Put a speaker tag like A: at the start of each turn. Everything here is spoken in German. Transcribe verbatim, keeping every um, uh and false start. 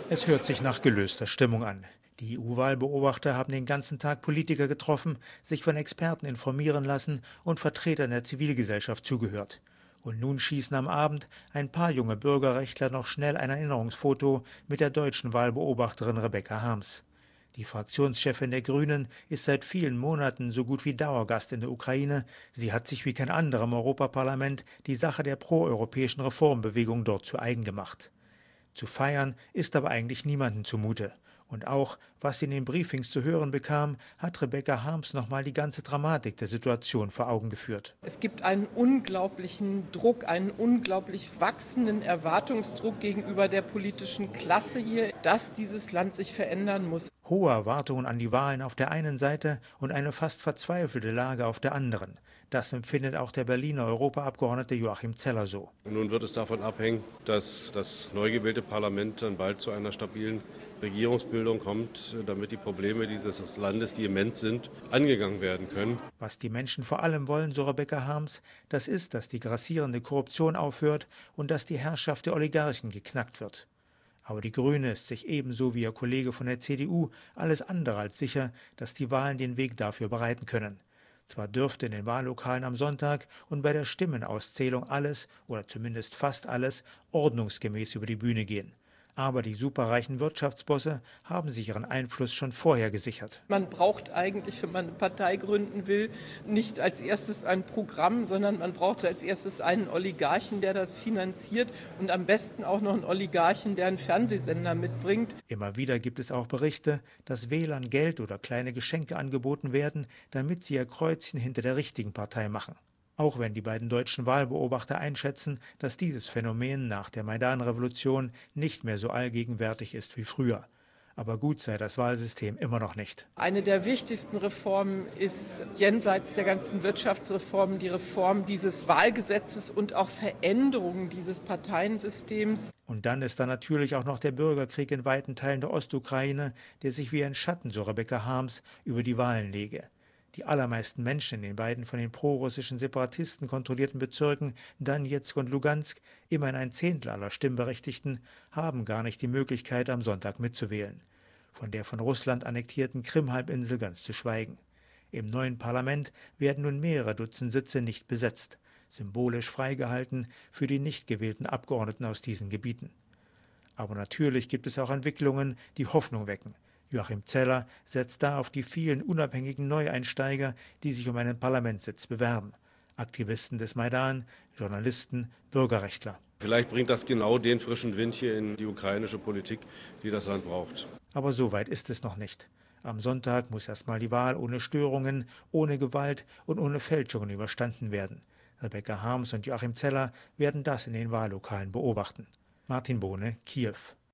A: Es hört sich nach gelöster Stimmung an. Die E U-Wahlbeobachter haben den ganzen Tag Politiker getroffen, sich von Experten informieren lassen und Vertretern der Zivilgesellschaft zugehört. Und nun schießen am Abend ein paar junge Bürgerrechtler noch schnell ein Erinnerungsfoto mit der deutschen Wahlbeobachterin Rebecca Harms. Die Fraktionschefin der Grünen ist seit vielen Monaten so gut wie Dauergast in der Ukraine. Sie hat sich wie kein anderer im Europaparlament die Sache der proeuropäischen Reformbewegung dort zu eigen gemacht. Zu feiern ist aber eigentlich niemandem zumute. Und auch, was sie in den Briefings zu hören bekam, hat Rebecca Harms nochmal die ganze Dramatik der Situation vor Augen geführt.
B: Es gibt einen unglaublichen Druck, einen unglaublich wachsenden Erwartungsdruck gegenüber der politischen Klasse hier, dass dieses Land sich verändern muss.
A: Hohe Erwartungen an die Wahlen auf der einen Seite und eine fast verzweifelte Lage auf der anderen. Das empfindet auch der Berliner Europaabgeordnete Joachim Zeller so.
C: Nun wird es davon abhängen, dass das neu gewählte Parlament dann bald zu einer stabilen Regierungsbildung kommt, damit die Probleme dieses Landes, die immens sind, angegangen werden können.
A: Was die Menschen vor allem wollen, so Rebecca Harms, das ist, dass die grassierende Korruption aufhört und dass die Herrschaft der Oligarchen geknackt wird. Aber die Grüne ist sich ebenso wie ihr Kollege von der C D U alles andere als sicher, dass die Wahlen den Weg dafür bereiten können. Zwar dürfte in den Wahllokalen am Sonntag und bei der Stimmenauszählung alles, oder zumindest fast alles, ordnungsgemäß über die Bühne gehen. Aber die superreichen Wirtschaftsbosse haben sich ihren Einfluss schon vorher gesichert.
B: Man braucht eigentlich, wenn man eine Partei gründen will, nicht als erstes ein Programm, sondern man braucht als erstes einen Oligarchen, der das finanziert und am besten auch noch einen Oligarchen, der einen Fernsehsender mitbringt.
A: Immer wieder gibt es auch Berichte, dass Wählern Geld oder kleine Geschenke angeboten werden, damit sie ihr Kreuzchen hinter der richtigen Partei machen. Auch wenn die beiden deutschen Wahlbeobachter einschätzen, dass dieses Phänomen nach der Maidan-Revolution nicht mehr so allgegenwärtig ist wie früher. Aber gut sei das Wahlsystem immer noch nicht.
B: Eine der wichtigsten Reformen ist jenseits der ganzen Wirtschaftsreformen die Reform dieses Wahlgesetzes und auch Veränderungen dieses Parteiensystems.
A: Und dann ist da natürlich auch noch der Bürgerkrieg in weiten Teilen der Ostukraine, der sich wie ein Schatten, so Rebecca Harms, über die Wahlen lege. Die allermeisten Menschen in den beiden von den prorussischen Separatisten kontrollierten Bezirken Donezk und Lugansk, immerhin ein Zehntel aller Stimmberechtigten, haben gar nicht die Möglichkeit, am Sonntag mitzuwählen. Von der von Russland annektierten Krim-Halbinsel ganz zu schweigen. Im neuen Parlament werden nun mehrere Dutzend Sitze nicht besetzt, symbolisch freigehalten für die nicht gewählten Abgeordneten aus diesen Gebieten. Aber natürlich gibt es auch Entwicklungen, die Hoffnung wecken. Joachim Zeller setzt da auf die vielen unabhängigen Neueinsteiger, die sich um einen Parlamentssitz bewerben. Aktivisten des Maidan, Journalisten, Bürgerrechtler.
C: Vielleicht bringt das genau den frischen Wind hier in die ukrainische Politik, die das Land braucht.
A: Aber so weit ist es noch nicht. Am Sonntag muss erstmal die Wahl ohne Störungen, ohne Gewalt und ohne Fälschungen überstanden werden. Rebecca Harms und Joachim Zeller werden das in den Wahllokalen beobachten. Martin Bohne, Kiew.